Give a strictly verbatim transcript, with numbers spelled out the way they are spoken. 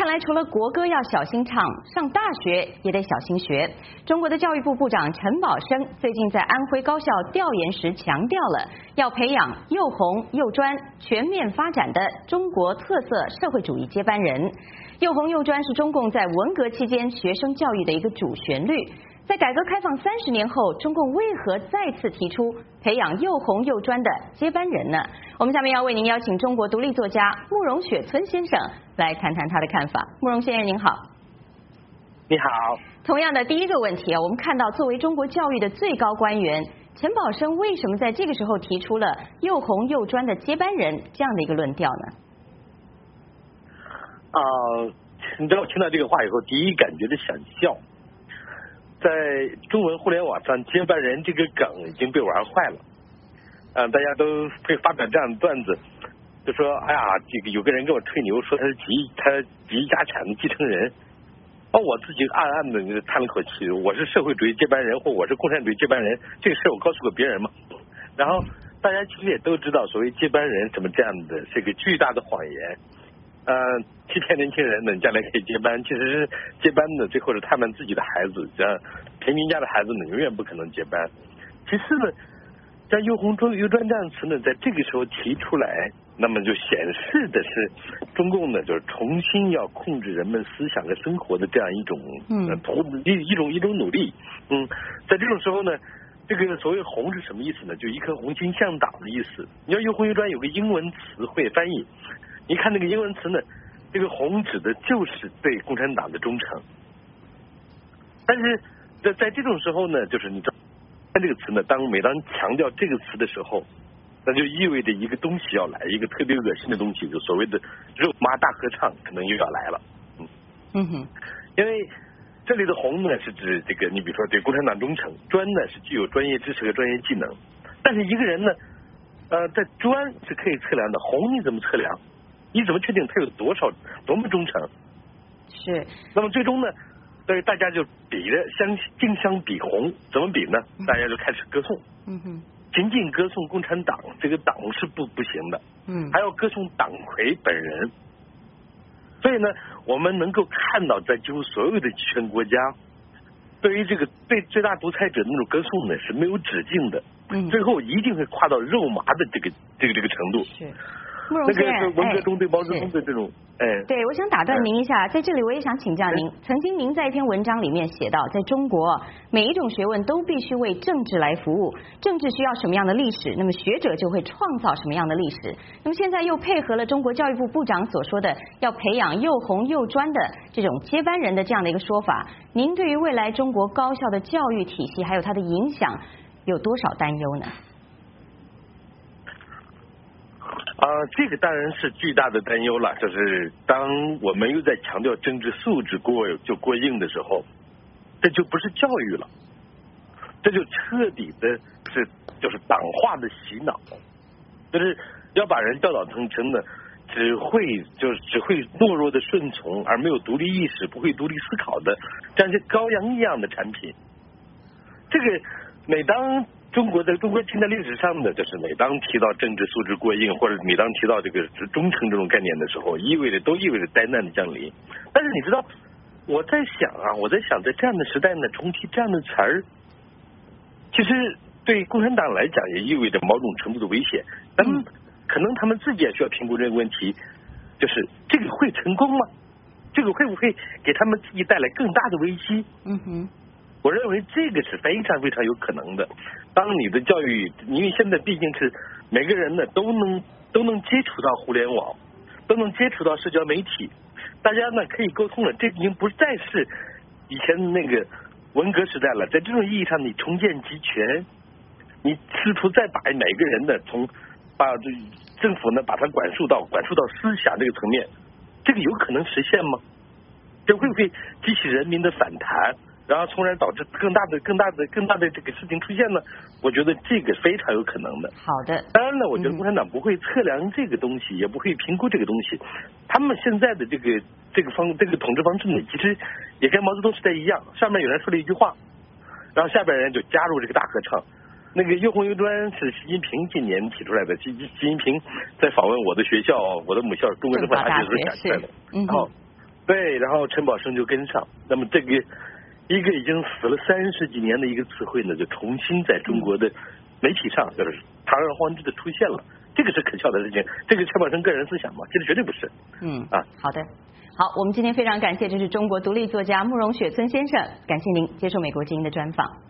看来除了国歌要小心唱，上大学也得小心学。中国的教育部部长陈宝生最近在安徽高校调研时强调了，要培养又红又专、全面发展的中国特色社会主义接班人。又红又专是中共在文革期间学生教育的一个主旋律。在改革开放三十年后，中共为何再次提出培养又红又专的接班人呢？我们下面要为您邀请中国独立作家慕容雪村先生来谈谈他的看法。慕容先生您好。 你好。 同样的第一个问题啊，我们看到作为中国教育的最高官员，陈宝生为什么在这个时候提出了又红又专的接班人这样的一个论调呢？ 啊、呃，你知道我听到这个话以后，第一感觉是想笑。在中文互联网上，接班人这个梗已经被玩坏了。嗯、呃，大家都会发表这样的段子，就说哎呀，这个有个人跟我吹牛说他是集他集家产的继承人。哦，我自己暗暗的叹了口气，我是社会主义接班人，或我是共产主义接班人，这个事我告诉过别人嘛。然后大家其实也都知道，所谓接班人什么这样的是个巨大的谎言。呃，欺骗年轻人呢，将来可以接班，其实是接班的最后是他们自己的孩子，这样平民家的孩子呢，永远不可能接班。其次呢，像又红又专这样的词呢，在这个时候提出来，那么就显示的是中共呢，就是重新要控制人们思想和生活的这样一种嗯图一一种一种努力。嗯，在这种时候呢，这个所谓红是什么意思呢？就一颗红心向党的意思。你要又红又专有个英文词汇翻译。你看那个英文词呢，这个红指的就是对共产党的忠诚。但是在在这种时候呢，就是你知道，看这个词呢，当每当强调这个词的时候，那就意味着一个东西要来，一个特别恶心的东西，就所谓的肉麻大合唱可能又要来了。嗯嗯哼， 因为这里的红呢是指这个，你比如说对共产党忠诚，专呢是具有专业知识和专业技能。但是一个人呢，呃，在专是可以测量的，红你怎么测量？你怎么确定他有多少多么忠诚？ 是。 那么最终呢，对大家就比着相竞相比红，怎么比呢？大家就开始歌颂。 嗯哼。 仅仅歌颂共产党，这个党是不不行的。 嗯。 还要歌颂党魁本人。所以呢，我们能够看到，在几乎所有的集权国家，对于这个对最大独裁者的那种歌颂呢是没有止境的。 嗯。 最后一定会夸到肉麻的这个这个这个程度。 是。慕容先生， 那个文革中对毛泽东的这种，哎， 对，我想打断您一下，在这里我也想请教您，曾经您在一篇文章里面写到，在中国每一种学问都必须为政治来服务，政治需要什么样的历史，那么学者就会创造什么样的历史。那么现在又配合了中国教育部部长所说的要培养又红又专的这种接班人的这样的一个说法，您对于未来中国高校的教育体系还有它的影响有多少担忧呢？ 啊、呃，这个当然是巨大的担忧了。就是当我们又在强调政治素质过就过硬的时候，这就不是教育了，这就彻底的是就是党化的洗脑，就是要把人教导成成的只会就是只会懦弱的顺从，而没有独立意识，不会独立思考的这样一些羔羊一样的产品。这个每当中国在中国近代历史上的，就是每当提到政治素质过硬，或者每当提到这个忠诚这种概念的时候，意味着都意味着灾难的降临。但是你知道，我在想啊，我在想，在这样的时代呢，重提这样的词儿，其实对共产党来讲也意味着某种程度的危险。但可能他们自己也需要评估这个问题，就是这个会成功吗？这个会不会给他们自己带来更大的危机？ 嗯哼。 我认为这个是非常非常有可能的。当你的教育，因为现在毕竟是每个人呢都能都能接触到互联网，都能接触到社交媒体，大家呢可以沟通了，这已经不再是以前那个文革时代了。在这种意义上，你重建集权，你试图再把每个人呢从把政府呢把它管束到管束到思想这个层面，这个有可能实现吗？这会不会激起人民的反弹？然后从而导致更大的、更大的、更大的这个事情出现呢？我觉得这个非常有可能的。 好的。 当然了，我觉得共产党不会测量这个东西，嗯、也不会评估这个东西。他们现在的这个这个方这个统治方式呢，其实也跟毛泽东时代一样。上面有人说了一句话，然后下边人就加入这个大合唱。那个又红又专是习近平今年提出来的，习习近平在访问我的学校，我的母校中国政法大学时候讲出来的。 嗯、 然后对，然后陈宝生就跟上。那么这个一个已经死了三十几年的一个词汇呢，就重新在中国的媒体上就是堂而皇之的出现了。这个是可笑的事情，这个陈宝生个人思想吗？其实绝对不是。 嗯啊， 好的，好，我们今天非常感谢，这是中国独立作家慕容雪村先生，感谢您接受美国之音的专访。